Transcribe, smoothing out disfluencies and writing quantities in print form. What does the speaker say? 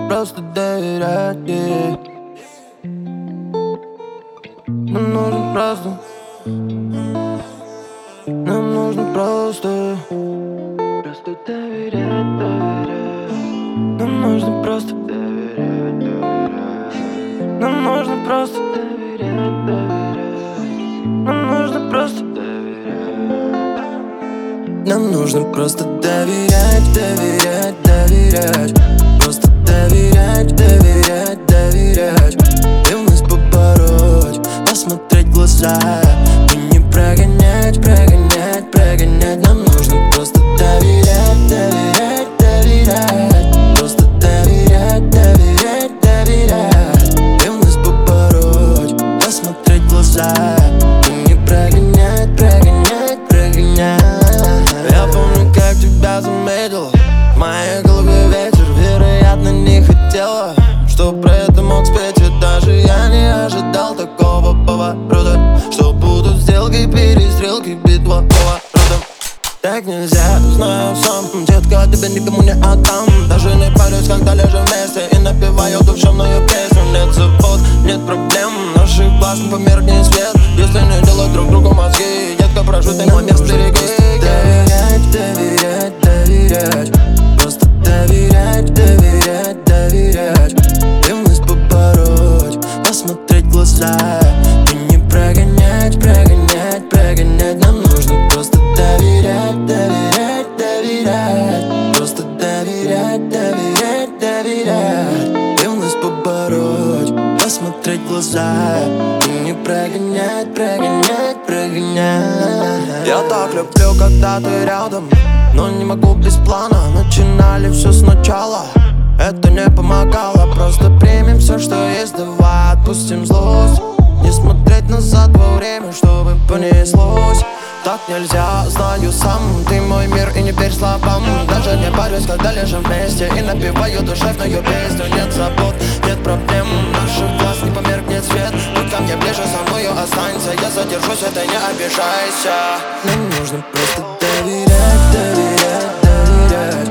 просто доверять ей. Нам нужно просто, нам нужно просто доверять, доверять. Нам нужно просто доверять, доверять. Нам нужно просто доверять, доверять. Нам нужно просто доверять. Нам нужно просто доверять, доверять, доверять. Просто доверять, доверять, доверять. Ревность побороть, посмотреть в глаза и не прогонять, прогонять, прогонять. Нам нужно просто доверять, доверять, доверять. Просто доверять, доверять, доверять. Ревность побороть, посмотреть в глаза и не прогонять, прогонять, прогонять. Я помню, как тебя заметил. В моей голове ветер, вероятно, не хотела, что про это мог спеть. Ведь даже я не ожидал такого поворота, что будут сделки, перестрелки, битва поворотом. Так нельзя, знаю сам, детка, тебя никому не отдам. Даже не парюсь, когда лежим вместе и напеваю душевную песню. Нет забот, нет проблем, наших глаз не померкнет свет, если не делать друг другу мозги. Детка, прошу, ты мой мир сбереги. Доверять, доверять, доверять. Просто доверять, доверять, доверять. Ревность побороть, посмотреть в глаза и не прогонять, прогонять, прогонять. Нам нужно просто доверять, доверять, доверять. Просто доверять, доверять, доверять. Ревность побороть, посмотреть в глаза и не прогонять, прогонять, прогонять. Я так люблю, когда ты рядом, но не могу без плана. Начинали все сначала, это не помогало. Просто примем все, что есть, давай отпустим злость. Не смотреть назад во время, чтобы понеслось. Так нельзя, знаю сам, ты мой мир и не верь словам. Даже не парюсь, когда лежим вместе и напеваю душевную песню. Нет забот, нет проблем, наших глаз не померкнет свет. Будь ко мне ближе, со мною останься, я задержусь, это не обижайся. Нам нужно просто доверять, доверять, доверять.